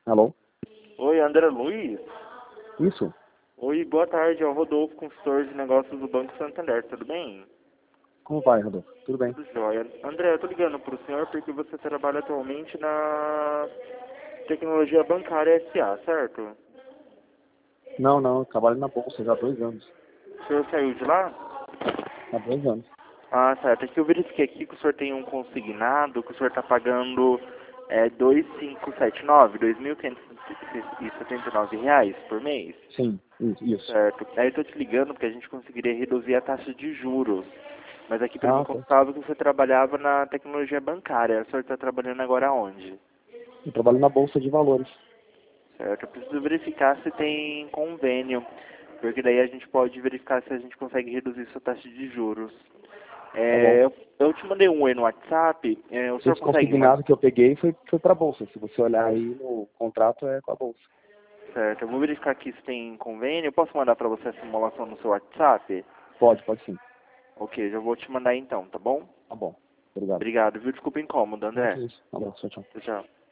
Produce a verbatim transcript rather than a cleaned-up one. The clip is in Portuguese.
Alô? Oi, André Luiz? Isso? Oi, boa tarde, é o Rodolfo, consultor de negócios do Banco Santander, tudo bem? Como vai, Rodolfo? Tudo bem? Tudo jóia. André, eu tô ligando pro senhor porque você trabalha atualmente na tecnologia bancária S A, certo? Não, não, eu trabalho na bolsa já há dois anos. O senhor saiu de lá? Há dois anos. Ah, certo. É que eu verifiquei aqui que o senhor tem um consignado, que o senhor está pagando é, dois mil quinhentos e setenta e nove, dois mil quinhentos e setenta e nove reais por mês. Sim, isso. isso. Certo. Aí eu tô te ligando porque a gente conseguiria reduzir a taxa de juros. Mas aqui para mim Ah, tá. constava que você trabalhava na tecnologia bancária. O senhor está trabalhando agora onde? Eu trabalho na bolsa de valores. Certo. Eu preciso verificar se tem convênio. Porque daí a gente pode verificar se a gente consegue reduzir sua taxa de juros. Tá bom. É, eu, eu te mandei um oi no WhatsApp. É, o senhor Esse consegue... ma- consignado que eu peguei foi, foi para a bolsa. Se você olhar aí no contrato, é com a bolsa. Certo. Eu vou verificar aqui se tem convênio. Eu posso mandar para você a simulação no seu WhatsApp? Pode, pode sim. Ok, já vou te mandar então, tá bom? Tá bom. Obrigado. Obrigado, viu? Desculpa o incômodo, Não, André. que isso. Um abraço, tchau, tchau. Tchau, tchau.